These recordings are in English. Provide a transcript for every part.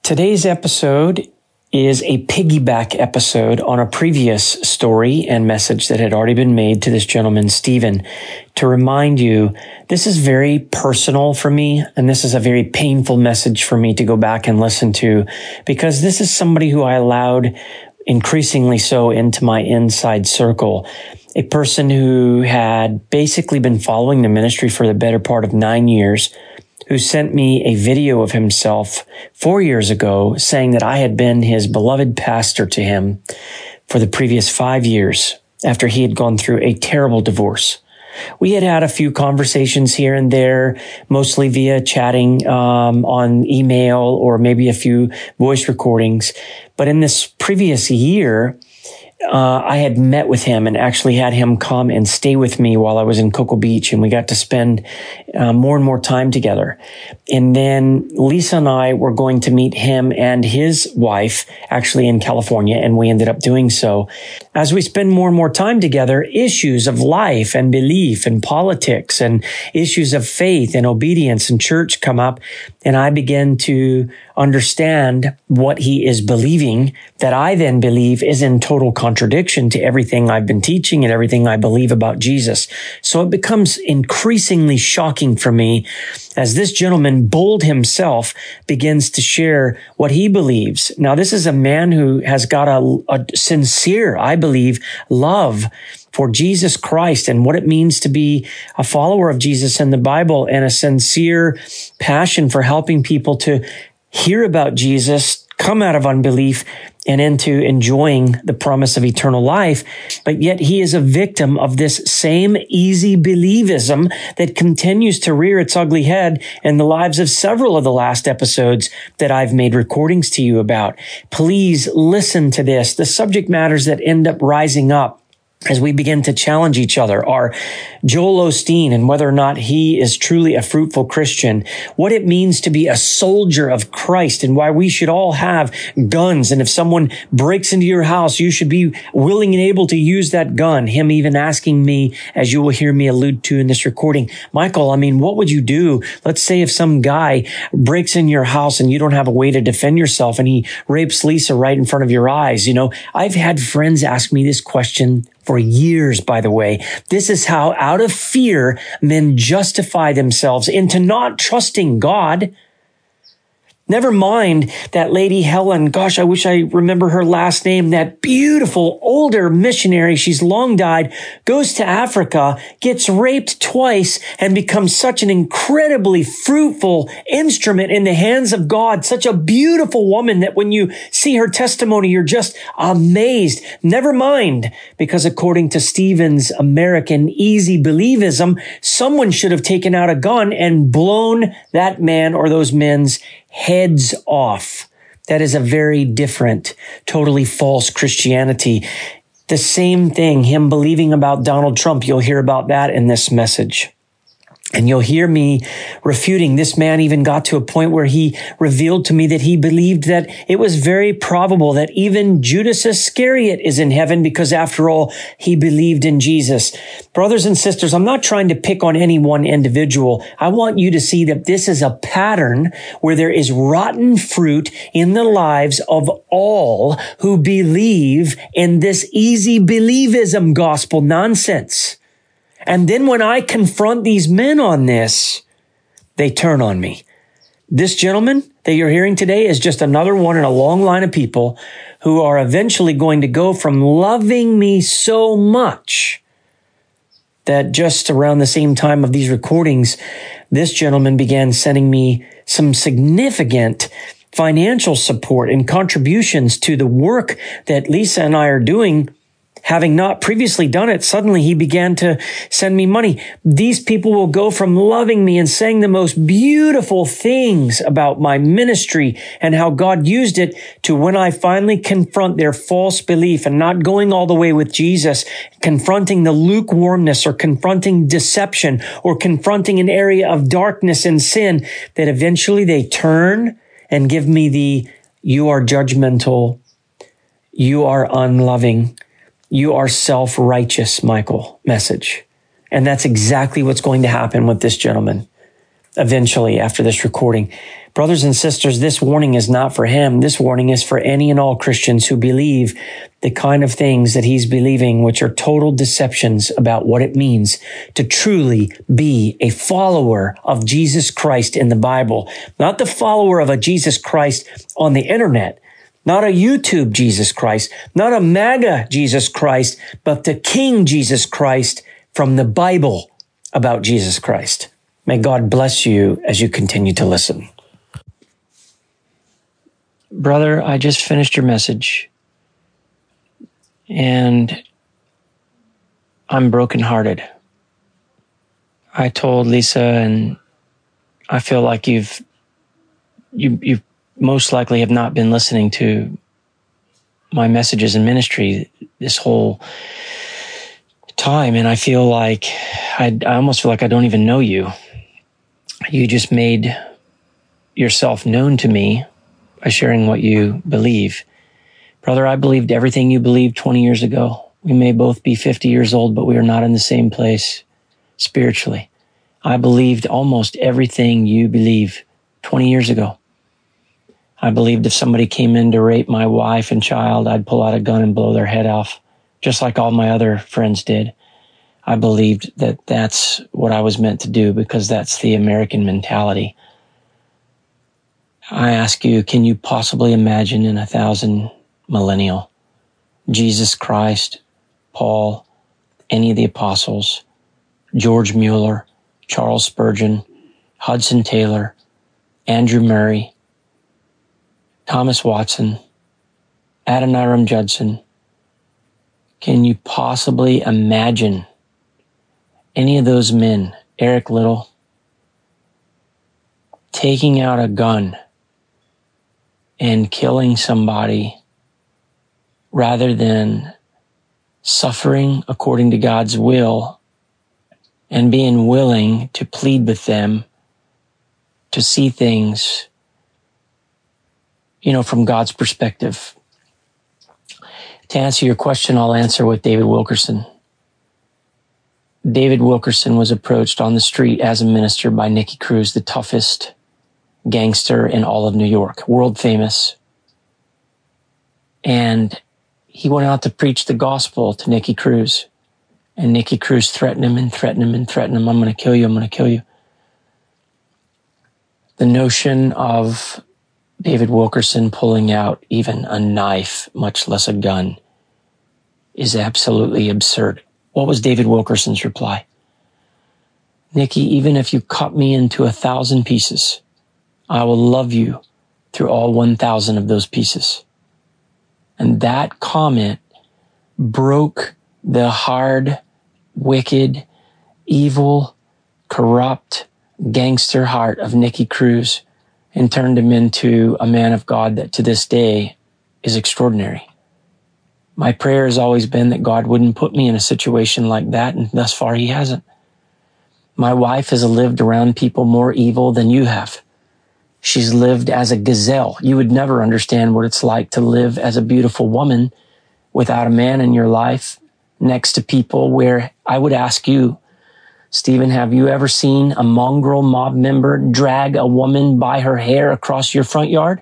Today's episode is a piggyback episode on a previous story and message that had already been made to this gentleman, Stephen, to remind you this is very personal for me, and this is a very painful message for me to go back and listen to, because this is somebody who I allowed increasingly so into my inside circle, a person who had basically been following the ministry for the better part of 9 years, who sent me a video of himself 4 years ago saying that I had been his beloved pastor to him for the previous 5 years after he had gone through a terrible divorce. We had had a few conversations here and there, mostly via chatting on email or maybe a few voice recordings. But in this previous year, I had met with him and actually had him come and stay with me while I was in Cocoa Beach, and we got to spend more and more time together. And then Lisa and I were going to meet him and his wife actually in California, and we ended up doing so. As we spend more and more time together, issues of life and belief and politics and issues of faith and obedience and church come up, and I begin to understand what he is believing that I then believe is in total contradiction to everything I've been teaching and everything I believe about Jesus. So it becomes increasingly shocking for me as this gentleman, bold himself, begins to share what he believes. Now, this is a man who has got a sincere, I believe, love for Jesus Christ and what it means to be a follower of Jesus in the Bible, and a sincere passion for helping people to hear about Jesus, come out of unbelief and into enjoying the promise of eternal life. But yet he is a victim of this same easy believism that continues to rear its ugly head in the lives of several of the last episodes that I've made recordings to you about. Please listen to this. The subject matters that end up rising up as we begin to challenge each other are Joel Osteen and whether or not he is truly a fruitful Christian, what it means to be a soldier of Christ and why we should all have guns. And if someone breaks into your house, you should be willing and able to use that gun. Him even asking me, as you will hear me allude to in this recording, Michael, what would you do? Let's say if some guy breaks in your house and you don't have a way to defend yourself and he rapes Lisa right in front of your eyes. I've had friends ask me this question for years, by the way. This is how, out of fear, men justify themselves into not trusting God. Never mind that lady Helen, gosh, I wish I remember her last name, that beautiful older missionary, she's long died, goes to Africa, gets raped twice, and becomes such an incredibly fruitful instrument in the hands of God, such a beautiful woman that when you see her testimony, you're just amazed. Never mind, because according to Stephen's American easy believism, someone should have taken out a gun and blown that man or those men's heads off. That is a very different, totally false Christianity. The same thing, him believing about Donald Trump, you'll hear about that in this message. And you'll hear me refuting. This man even got to a point where he revealed to me that he believed that it was very probable that even Judas Iscariot is in heaven because, after all, he believed in Jesus. Brothers and sisters, I'm not trying to pick on any one individual. I want you to see that this is a pattern where there is rotten fruit in the lives of all who believe in this easy believism gospel nonsense. And then when I confront these men on this, they turn on me. This gentleman that you're hearing today is just another one in a long line of people who are eventually going to go from loving me so much that just around the same time of these recordings, this gentleman began sending me some significant financial support and contributions to the work that Lisa and I are doing. Having not previously done it, suddenly he began to send me money. These people will go from loving me and saying the most beautiful things about my ministry and how God used it to, when I finally confront their false belief and not going all the way with Jesus, confronting the lukewarmness or confronting deception or confronting an area of darkness and sin, that eventually they turn and give me the, you are judgmental, you are unloving, you are self-righteous, Michael, message. And that's exactly what's going to happen with this gentleman. eventually after this recording. Brothers and sisters, this warning is not for him. This warning is for any and all Christians who believe the kind of things that he's believing, which are total deceptions about what it means to truly be a follower of Jesus Christ in the Bible. Not the follower of a Jesus Christ on the internet, not a YouTube Jesus Christ, not a MAGA Jesus Christ, but the King Jesus Christ from the Bible about Jesus Christ. May God bless you as you continue to listen. Brother, I just finished your message, and I'm brokenhearted. I told Lisa, and I feel like you most likely have not been listening to my messages in ministry this whole time, and I feel like I almost feel like I don't even know you. You just made yourself known to me by sharing what you believe. Brother, I believed everything you believed 20 years ago. We may both be 50 years old, but we are not in the same place spiritually. I believed almost everything you believe 20 years ago. I believed if somebody came in to rape my wife and child, I'd pull out a gun and blow their head off, just like all my other friends did. I believed that that's what I was meant to do because that's the American mentality. I ask you, can you possibly imagine in 1,000 millennial, Jesus Christ, Paul, any of the apostles, George Mueller, Charles Spurgeon, Hudson Taylor, Andrew Murray, Thomas Watson, Adoniram Judson, can you possibly imagine any of those men, Eric Liddell, taking out a gun and killing somebody rather than suffering according to God's will and being willing to plead with them to see things, from God's perspective? To answer your question, I'll answer with David Wilkerson. David Wilkerson was approached on the street as a minister by Nicky Cruz, the toughest gangster in all of New York, world famous. And he went out to preach the gospel to Nicky Cruz. And Nicky Cruz threatened him and threatened him and threatened him. I'm going to kill you. I'm going to kill you. The notion of David Wilkerson pulling out even a knife, much less a gun, is absolutely absurd. What was David Wilkerson's reply? Nicky, even if you cut me into 1,000 pieces, I will love you through all 1,000 of those pieces. And that comment broke the hard, wicked, evil, corrupt, gangster heart of Nicky Cruz and turned him into a man of God that to this day is extraordinary. My prayer has always been that God wouldn't put me in a situation like that, and thus far he hasn't. My wife has lived around people more evil than you have. She's lived as a gazelle. You would never understand what it's like to live as a beautiful woman without a man in your life next to people where I would ask you, Stephen, have you ever seen a mongrel mob member drag a woman by her hair across your front yard?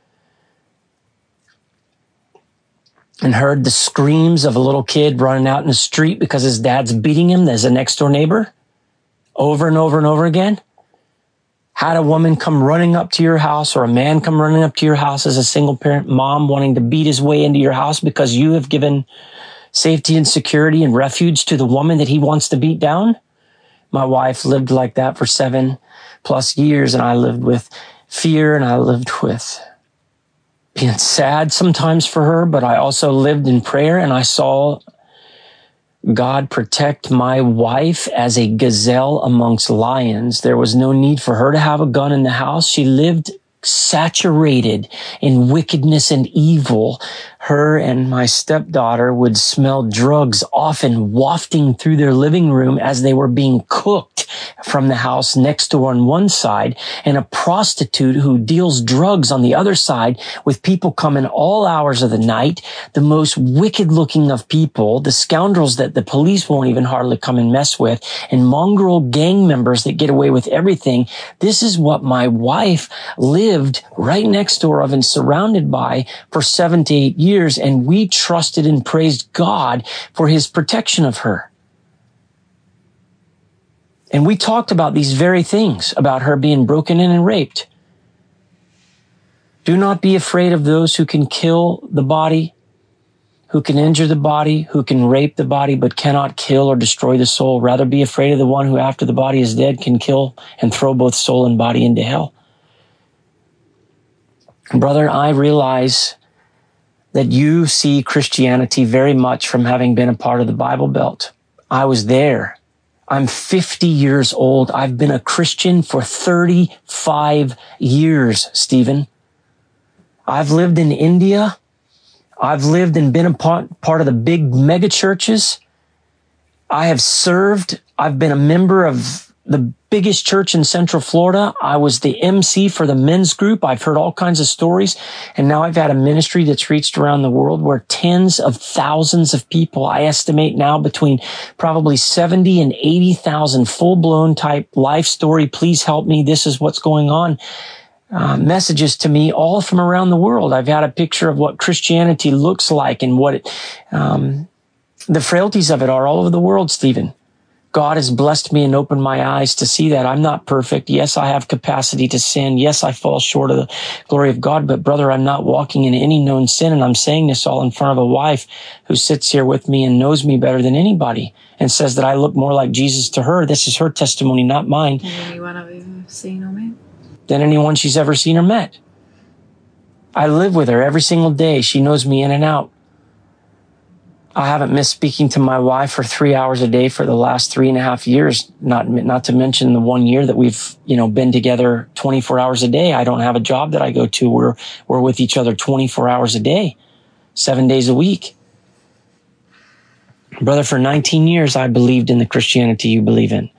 And heard the screams of a little kid running out in the street because his dad's beating him as a next door neighbor over and over and over again? Had a woman come running up to your house or a man come running up to your house as a single parent mom wanting to beat his way into your house because you have given safety and security and refuge to the woman that he wants to beat down? My wife lived like that for 7+ years, and I lived with fear and I lived with being sad sometimes for her, but I also lived in prayer and I saw God protect my wife as a gazelle amongst lions. There was no need for her to have a gun in the house. She lived saturated in wickedness and evil. her and my stepdaughter would smell drugs often wafting through their living room as they were being cooked from the house next door on one side, and a prostitute who deals drugs on the other side, with people coming all hours of the night, the most wicked looking of people, the scoundrels that the police won't even hardly come and mess with, and mongrel gang members that get away with everything. This is what my wife lived right next door of and surrounded by for 7 to 8 years, and we trusted and praised God for his protection of her. And we talked about these very things, about her being broken in and raped. Do not be afraid of those who can kill the body, who can injure the body, who can rape the body, but cannot kill or destroy the soul. Rather be afraid of the one who, after the body is dead, can kill and throw both soul and body into hell. Brother, I realize that you see Christianity very much from having been a part of the Bible Belt. I was there. I'm 50 years old. I've been a Christian for 35 years, Stephen. I've lived in India. I've lived and been a part of the big mega churches. I have served. I've been a member of the biggest church in Central Florida. I was the MC for the men's group. I've heard all kinds of stories. And now I've had a ministry that's reached around the world where tens of thousands of people, I estimate now between probably 70 and 80,000 full-blown type life story. Please help me. This is what's going on. Messages to me all from around the world. I've had a picture of what Christianity looks like and what the frailties of it are all over the world, Stephen. God has blessed me and opened my eyes to see that. I'm not perfect. Yes, I have capacity to sin. Yes, I fall short of the glory of God. But brother, I'm not walking in any known sin. And I'm saying this all in front of a wife who sits here with me and knows me better than anybody and says that I look more like Jesus to her. This is her testimony, not mine. Than anyone I've ever seen or met. Than anyone she's ever seen or met. I live with her every single day. She knows me in and out. I haven't missed speaking to my wife for 3 hours a day for the last 3.5 years. Not to mention the 1 year that we've, been together 24 hours a day. I don't have a job that I go to. We're with each other 24 hours a day, 7 days a week. Brother, for 19 years, I believed in the Christianity you believe in.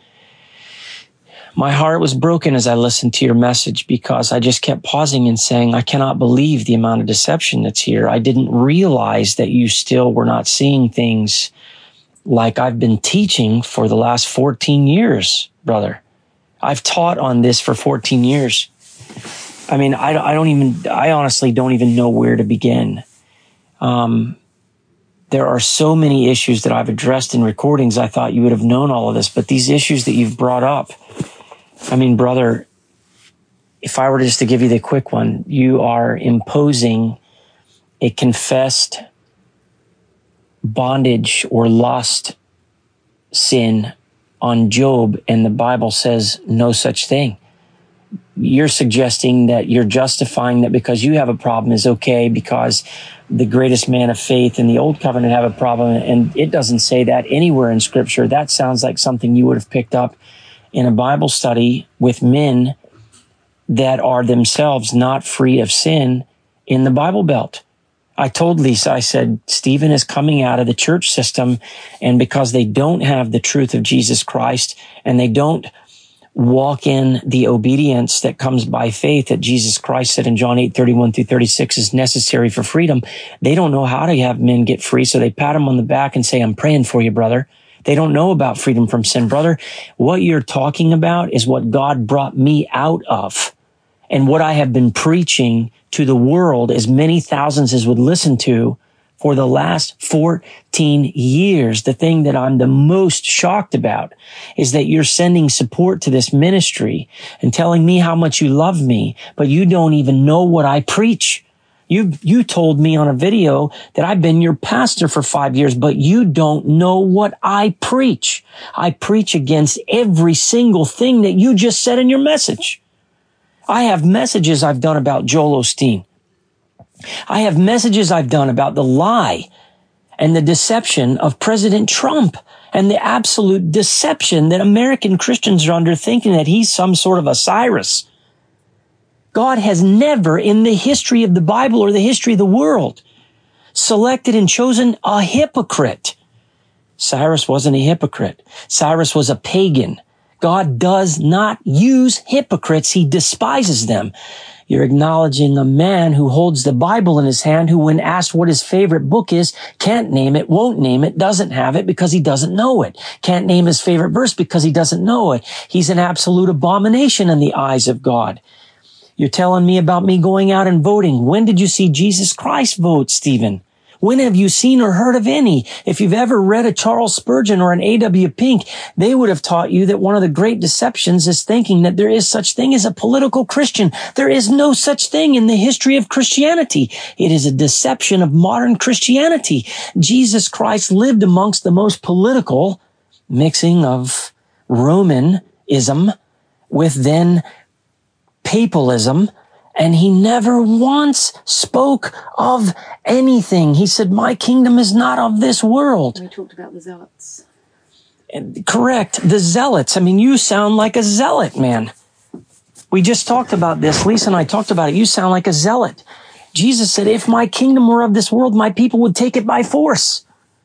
My heart was broken as I listened to your message because I just kept pausing and saying, I cannot believe the amount of deception that's here. I didn't realize that you still were not seeing things like I've been teaching for the last 14 years, brother. I've taught on this for 14 years. I mean, I honestly don't even know where to begin. There are so many issues that I've addressed in recordings. I thought you would have known all of this, but these issues that you've brought up, I mean, brother, if I were just to give you the quick one, you are imposing a confessed bondage or lust sin on Job, and the Bible says no such thing. You're suggesting that you're justifying that because you have a problem is okay because the greatest man of faith in the old covenant have a problem, and it doesn't say that anywhere in Scripture. That sounds like something you would have picked up in a Bible study with men that are themselves not free of sin in the Bible Belt. I told Lisa, I said, Stephen is coming out of the church system, and because they don't have the truth of Jesus Christ and they don't walk in the obedience that comes by faith that Jesus Christ said in John 8:31-36 is necessary for freedom, they don't know how to have men get free. So they pat them on the back and say, I'm praying for you, brother. They don't know about freedom from sin, brother. What you're talking about is what God brought me out of and what I have been preaching to the world, as many thousands as would listen to, for the last 14 years. The thing that I'm the most shocked about is that you're sending support to this ministry and telling me how much you love me, but you don't even know what I preach. You told me on a video that I've been your pastor for 5 years, but you don't know what I preach. I preach against every single thing that you just said in your message. I have messages I've done about Joel Osteen. I have messages I've done about the lie and the deception of President Trump and the absolute deception that American Christians are under, thinking that he's some sort of a Cyrus. God has never in the history of the Bible or the history of the world selected and chosen a hypocrite. Cyrus wasn't a hypocrite. Cyrus was a pagan. God does not use hypocrites. He despises them. You're acknowledging a man who holds the Bible in his hand, who when asked what his favorite book is, can't name it, won't name it, doesn't have it because he doesn't know it. Can't name his favorite verse because he doesn't know it. He's an absolute abomination in the eyes of God. You're telling me about me going out and voting. When did you see Jesus Christ vote, Stephen? When have you seen or heard of any? If you've ever read a Charles Spurgeon or an A.W. Pink, they would have taught you that one of the great deceptions is thinking that there is such thing as a political Christian. There is no such thing in the history of Christianity. It is a deception of modern Christianity. Jesus Christ lived amongst the most political mixing of Romanism with then papalism. And he never once spoke of anything. He said, my kingdom is not of this world. We talked about the zealots. Correct. The zealots. I mean, you sound like a zealot, man. We just talked about this. Lisa and I talked about it. You sound like a zealot. Jesus said, if my kingdom were of this world, my people would take it by force.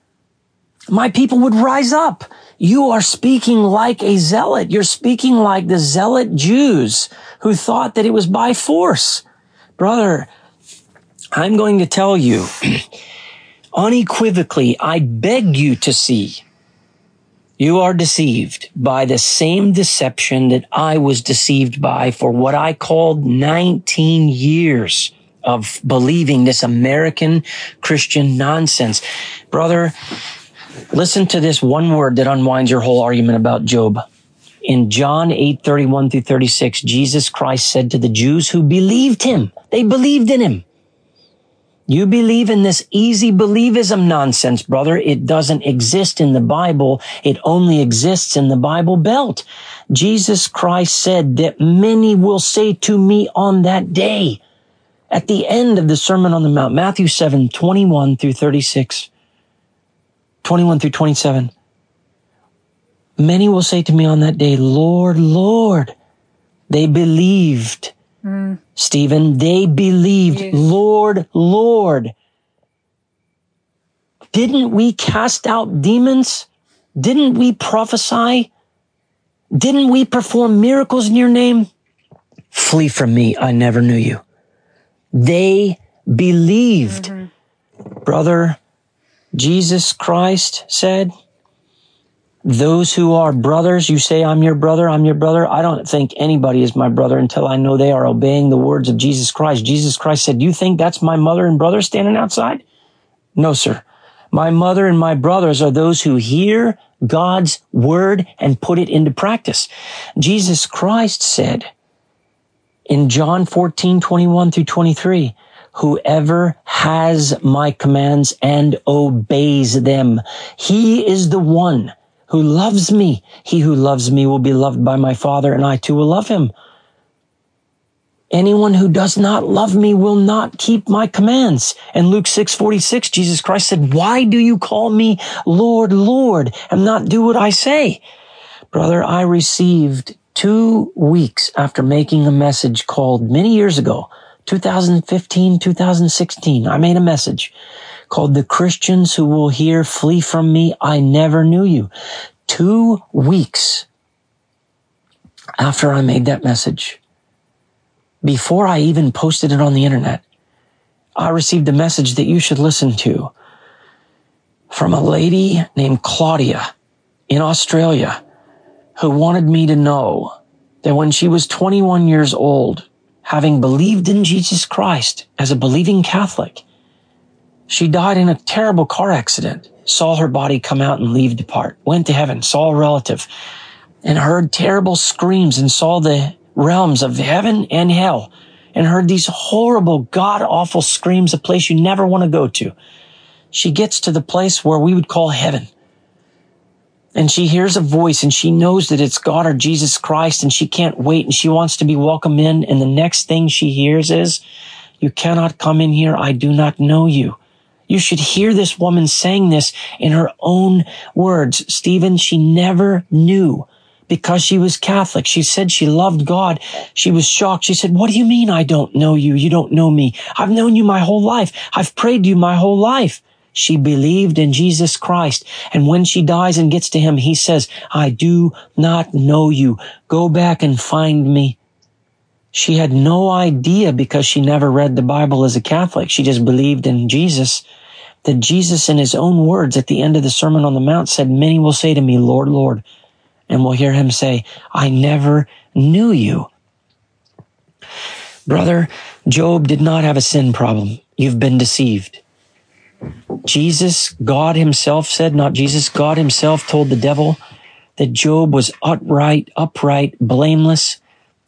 My people would rise up. You are speaking like a zealot. You're speaking like the zealot Jews who thought that it was by force. Brother, I'm going to tell you unequivocally, I beg you to see. You are deceived by the same deception that I was deceived by for what I called 19 years of believing this American Christian nonsense. Brother, listen to this one word that unwinds your whole argument about Job. In John 8:31 through 36, Jesus Christ said to the Jews who believed him, they believed in him. You believe in this easy believism nonsense, brother. It doesn't exist in the Bible. It only exists in the Bible Belt. Jesus Christ said that many will say to me on that day, at the end of the Sermon on the Mount, Matthew 7:21 through 36. 21 through 27. Many will say to me on that day, Lord, Lord. They believed. Stephen, they believed. Yes. Lord, Lord. Didn't we cast out demons? Didn't we prophesy? Didn't we perform miracles in your name? Flee from me. I never knew you. They believed. Brother, Jesus Christ said, those who are brothers, you say, I'm your brother, I'm your brother. I don't think anybody is my brother until I know they are obeying the words of Jesus Christ. Jesus Christ said, you think that's my mother and brother standing outside? No, sir. My mother and my brothers are those who hear God's word and put it into practice. Jesus Christ said in John 14:21 through 23, whoever has my commands and obeys them, he is the one who loves me. He who loves me will be loved by my Father, and I too will love him. Anyone who does not love me will not keep my commands. And Luke 6:46, Jesus Christ said, why do you call me Lord, Lord, and not do what I say? Brother, I received 2 weeks after making a message called many years ago, 2015, 2016, I made a message called The Christians Who Will Hear Flee From Me, I Never Knew You. 2 weeks after I made that message, before I even posted it on the internet, I received a message that you should listen to from a lady named Claudia in Australia who wanted me to know that when she was 21 years old, having believed in Jesus Christ as a believing Catholic, she died in a terrible car accident, saw her body come out and leave depart, went to heaven, saw a relative, and heard terrible screams and saw the realms of heaven and hell, and heard these horrible, god-awful screams, a place you never want to go to. She gets to the place where we would call heaven, and she hears a voice, and she knows that it's God or Jesus Christ, and she can't wait, and she wants to be welcomed in, and the next thing she hears is, you cannot come in here, I do not know you. You should hear this woman saying this in her own words. Stephen, she never knew because she was Catholic. She said she loved God. She was shocked. She said, what do you mean I don't know you? You don't know me. I've known you my whole life. I've prayed to you my whole life. She believed in Jesus Christ. And when she dies and gets to him, he says, I do not know you. Go back and find me. She had no idea, because she never read the Bible as a Catholic. She just believed in Jesus, that Jesus, in his own words at the end of the Sermon on the Mount, said, many will say to me, Lord, Lord. And we'll hear him say, I never knew you. Brother, Job did not have a sin problem. You've been deceived. Jesus, God himself said, not Jesus, God himself told the devil that Job was upright, blameless,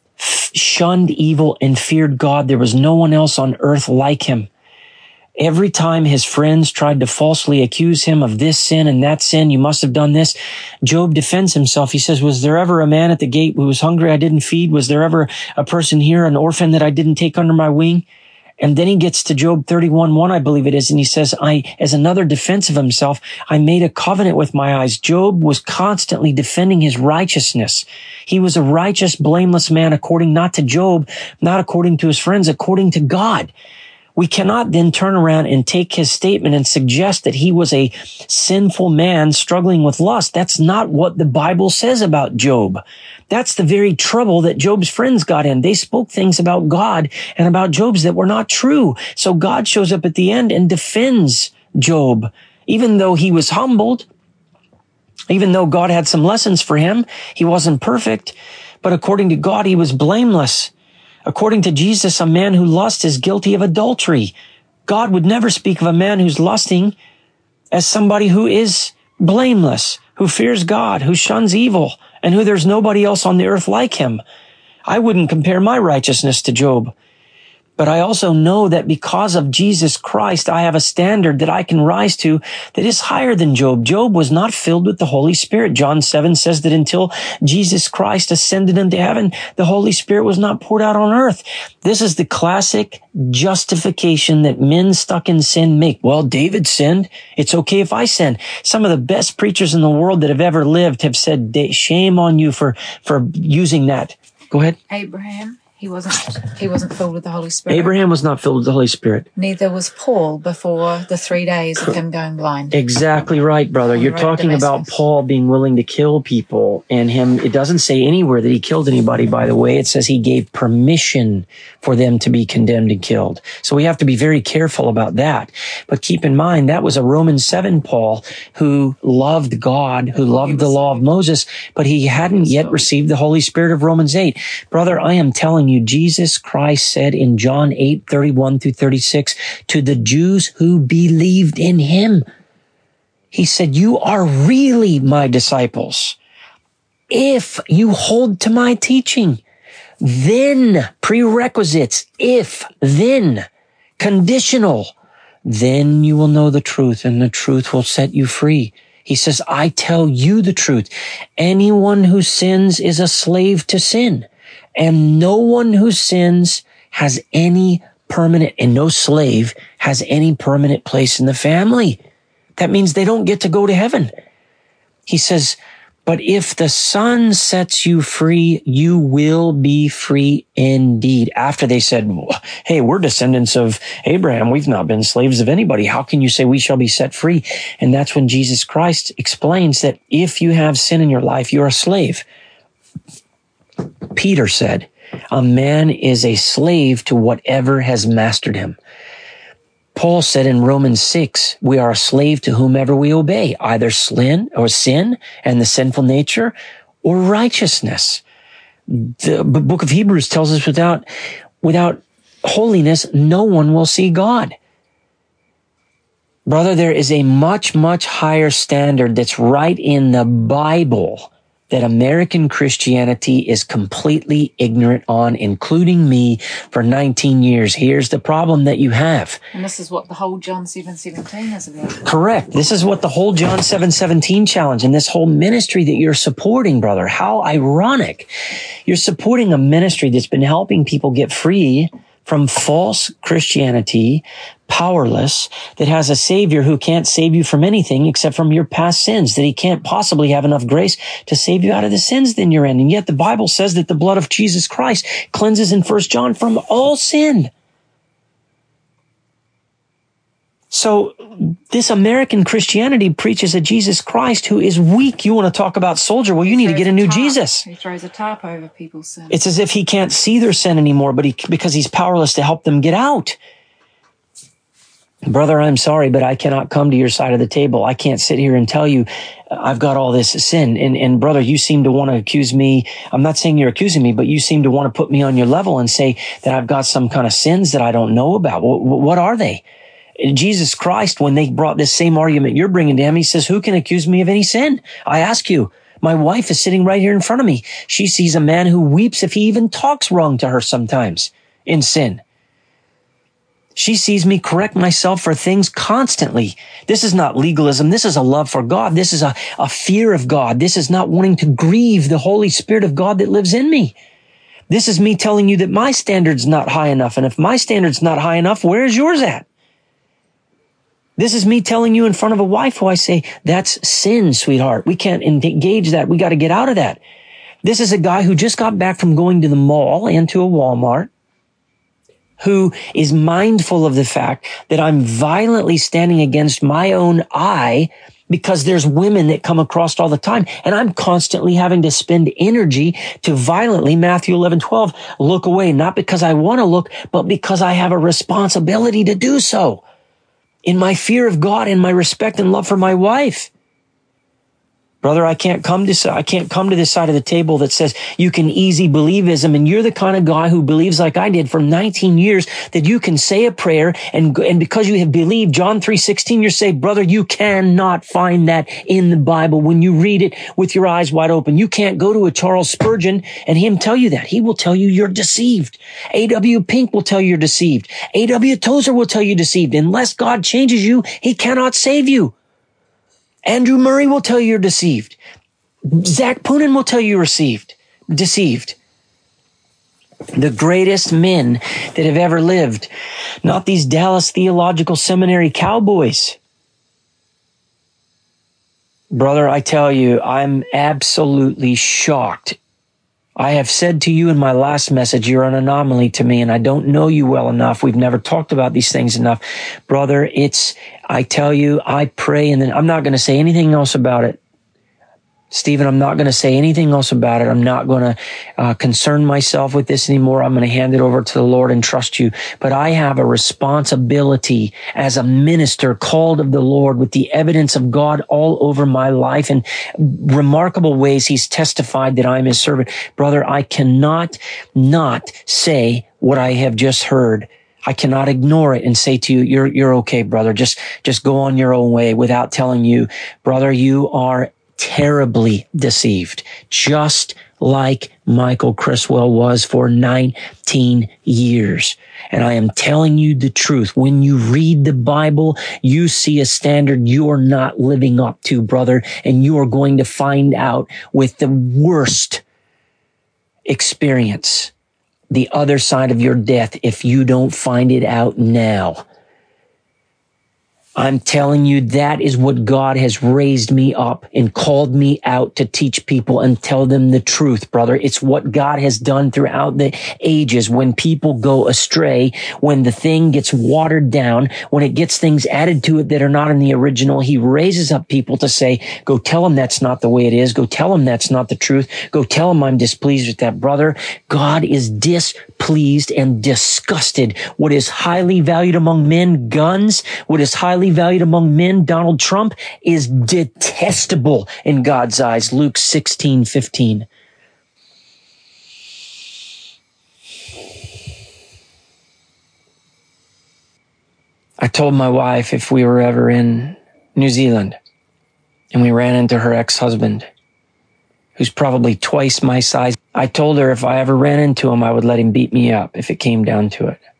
shunned evil, and feared God. There was no one else on earth like him. Every time his friends tried to falsely accuse him of this sin and that sin, you must have done this, Job defends himself. He says, was there ever a man at the gate who was hungry I didn't feed? Was there ever a person here, an orphan that I didn't take under my wing? And then he gets to Job 31:1, I believe it is, and he says, as another defense of himself, I made a covenant with my eyes. Job was constantly defending his righteousness. He was a righteous, blameless man according not to Job, not according to his friends, according to God. We cannot then turn around and take his statement and suggest that he was a sinful man struggling with lust. That's not what the Bible says about Job. That's the very trouble that Job's friends got in. They spoke things about God and about Job's that were not true. So God shows up at the end and defends Job, even though he was humbled, even though God had some lessons for him. He wasn't perfect, but according to God, he was blameless. According to Jesus, a man who lusts is guilty of adultery. God would never speak of a man who's lusting as somebody who is blameless, who fears God, who shuns evil, and who there's nobody else on the earth like him. I wouldn't compare my righteousness to Job. But I also know that because of Jesus Christ, I have a standard that I can rise to that is higher than Job. Job was not filled with the Holy Spirit. John 7 says that until Jesus Christ ascended into heaven, the Holy Spirit was not poured out on earth. This is the classic justification that men stuck in sin make. Well, David sinned. It's okay if I sin. Some of the best preachers in the world that have ever lived have said, shame on you for using that. Go ahead. Abraham. He wasn't filled with the Holy Spirit. Abraham was not filled with the Holy Spirit. Neither was Paul before the 3 days of him going blind. Exactly right, brother. You're talking about Paul being willing to kill people, and him. It doesn't say anywhere that he killed anybody, by the way. It says he gave permission for them to be condemned and killed. So we have to be very careful about that. But keep in mind, that was a Romans 7 Paul who loved God, who loved the law of Moses, but he hadn't yet received the Holy Spirit of Romans 8. Brother, I am telling you, Jesus Christ said in John 8:31-36 to the Jews who believed in him, he said, you are really my disciples if you hold to my teaching. Then, prerequisites, if, then, conditional, then you will know the truth and the truth will set you free. He says, I tell you the truth. Anyone who sins is a slave to sin. And no one who sins has any permanent, and no slave has any permanent place in the family. That means they don't get to go to heaven. He says, but if the Son sets you free, you will be free indeed. After they said, hey, we're descendants of Abraham. We've not been slaves of anybody. How can you say we shall be set free? And that's when Jesus Christ explains that if you have sin in your life, you're a slave. Peter said, a man is a slave to whatever has mastered him. Paul said in Romans 6, we are a slave to whomever we obey, either sin and the sinful nature or righteousness. The book of Hebrews tells us without holiness, no one will see God. Brother, there is a much, much higher standard that's right in the Bible that American Christianity is completely ignorant on, including me, for 19 years. Here's the problem that you have. And this is what the whole John 7:17 is about. Correct. This is what the whole John 7:17 challenge and this whole ministry that you're supporting, brother. How ironic. You're supporting a ministry that's been helping people get free from false Christianity, powerless, that has a Savior who can't save you from anything except from your past sins, that he can't possibly have enough grace to save you out of the sins that you're in. And yet the Bible says that the blood of Jesus Christ cleanses in 1 John from all sin. So this American Christianity preaches a Jesus Christ who is weak. You want to talk about soldier? Well, you need to get a new Jesus. He throws a tarp over people's sin. It's as if he can't see their sin anymore, because he's powerless to help them get out. Brother, I'm sorry, but I cannot come to your side of the table. I can't sit here and tell you I've got all this sin. And brother, you seem to want to accuse me. I'm not saying you're accusing me, but you seem to want to put me on your level and say that I've got some kind of sins that I don't know about. What are they? Jesus Christ, when they brought this same argument you're bringing to him, he says, who can accuse me of any sin? I ask you. My wife is sitting right here in front of me. She sees a man who weeps if he even talks wrong to her sometimes in sin. She sees me correct myself for things constantly. This is not legalism. This is a love for God. This is a fear of God. This is not wanting to grieve the Holy Spirit of God that lives in me. This is me telling you that my standard's not high enough. And if my standard's not high enough, where is yours at? This is me telling you in front of a wife who I say, that's sin, sweetheart. We can't engage that. We got to get out of that. This is a guy who just got back from going to the mall and to a Walmart, who is mindful of the fact that I'm violently standing against my own eye because there's women that come across all the time. And I'm constantly having to spend energy to violently, Matthew 11:12, look away, not because I want to look, but because I have a responsibility to do so. In my fear of God and my respect and love for my wife. Brother, I can't come to this side of the table that says you can easy believism, and you're the kind of guy who believes like I did for 19 years that you can say a prayer and because you have believed John 3:16, you're saying, brother, you cannot find that in the Bible when you read it with your eyes wide open. You can't go to a Charles Spurgeon and him tell you that. He will tell you you're deceived. A.W. Pink will tell you you're deceived. A.W. Tozer will tell you deceived. Unless God changes you, he cannot save you. Andrew Murray will tell you you're deceived. Zach Poonen will tell you you're deceived. The greatest men that have ever lived, not these Dallas Theological Seminary cowboys. Brother, I tell you, I'm absolutely shocked. I have said to you in my last message, you're an anomaly to me, and I don't know you well enough. We've never talked about these things enough. Brother, I tell you, I pray, and then I'm not going to say anything else about it. Stephen, I'm not going to say anything else about it. I'm not going to concern myself with this anymore. I'm going to hand it over to the Lord and trust you. But I have a responsibility as a minister called of the Lord with the evidence of God all over my life and remarkable ways he's testified that I'm his servant. Brother, I cannot not say what I have just heard. I cannot ignore it and say to you, you're okay, brother. Just go on your own way without telling you, brother, you are terribly deceived, just like Michael Criswell was for 19 years. And I am telling you the truth. When you read the Bible, you see a standard you are not living up to, brother, and you are going to find out with the worst experience the other side of your death if you don't find it out now. I'm telling you, that is what God has raised me up and called me out to teach people and tell them the truth, brother. It's what God has done throughout the ages. When people go astray, when the thing gets watered down, when it gets things added to it that are not in the original, he raises up people to say, go tell them that's not the way it is. Go tell them that's not the truth. Go tell them I'm displeased with that, brother. God is displeased and disgusted. What is highly valued among men, guns, what is highly valued among men, Donald Trump, is detestable in God's eyes. Luke 16:15. I told my wife if we were ever in New Zealand and we ran into her ex-husband, who's probably twice my size, I told her if I ever ran into him, I would let him beat me up if it came down to it.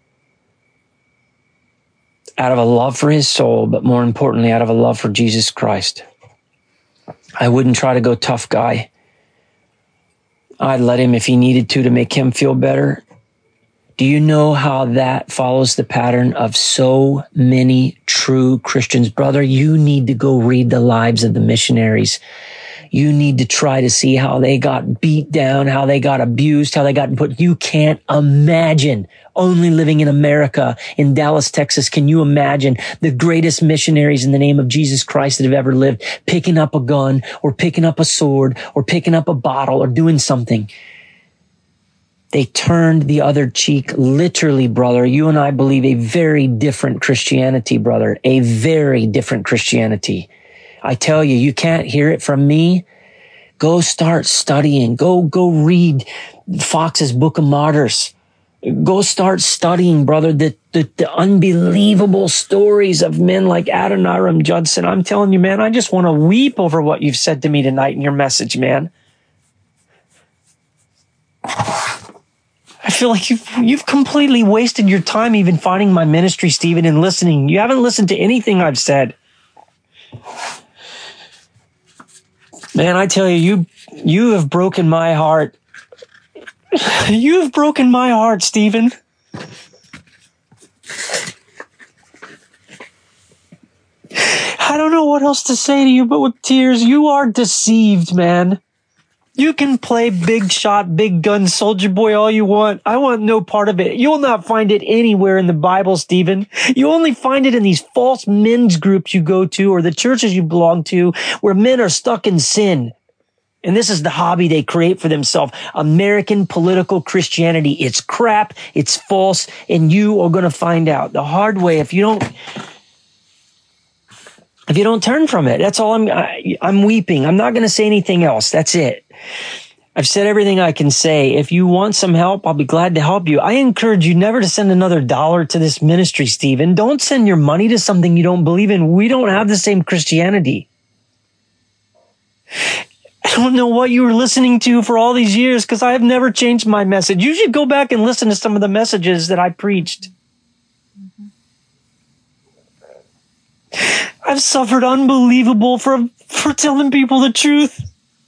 Out of a love for his soul, but more importantly, out of a love for Jesus Christ. I wouldn't try to go tough guy. I'd let him, if he needed to make him feel better, Do you know how that follows the pattern of so many true Christians? Brother, you need to go read the lives of the missionaries. You need to try to see how they got beat down, how they got abused, how they got put. You can't imagine only living in America, in Dallas, Texas. Can you imagine the greatest missionaries in the name of Jesus Christ that have ever lived, picking up a gun or picking up a sword or picking up a bottle or doing something? They turned the other cheek, literally, brother. You and I believe a very different Christianity, brother, a very different Christianity. I tell you, you can't hear it from me. Go start studying. Go read Fox's Book of Martyrs. Go start studying, brother, the unbelievable stories of men like Adoniram Judson. I'm telling you, man, I just want to weep over what you've said to me tonight in your message, man. I feel like you've completely wasted your time even finding my ministry, Stephen, and listening. You haven't listened to anything I've said. Man, I tell you, you have broken my heart. You have broken my heart, Stephen. I don't know what else to say to you, but with tears, you are deceived, man. You can play big shot, big gun soldier boy all you want. I want no part of it. You'll not find it anywhere in the Bible, Stephen. You only find it in these false men's groups you go to or the churches you belong to where men are stuck in sin. And this is the hobby they create for themselves. American political Christianity. It's crap. It's false. And you are going to find out the hard way if you don't turn from it. That's all I'm weeping. I'm not going to say anything else. That's it. I've said everything I can say. If you want some help, I'll be glad to help you. I encourage you never to send another dollar to this ministry, Stephen. Don't send your money to something you don't believe in. We don't have the same Christianity. I don't know what you were listening to for all these years because I have never changed my message. You should go back and listen to some of the messages that I preached. I've suffered unbelievable for telling people the truth.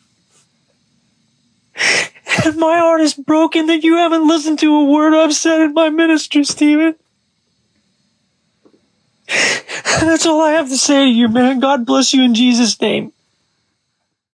And my heart is broken that you haven't listened to a word I've said in my ministry, Stephen. That's all I have to say to you, man. God bless you in Jesus' name.